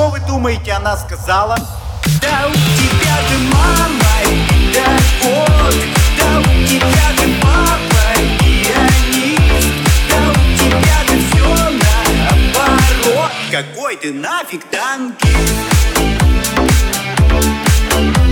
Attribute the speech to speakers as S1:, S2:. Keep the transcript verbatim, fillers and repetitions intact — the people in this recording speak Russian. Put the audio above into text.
S1: что вы думаете, она сказала? Да у тебя же мама и педагог, да у тебя же папа пианист, да у тебя же все наоборот. Какой ты нафиг танкист?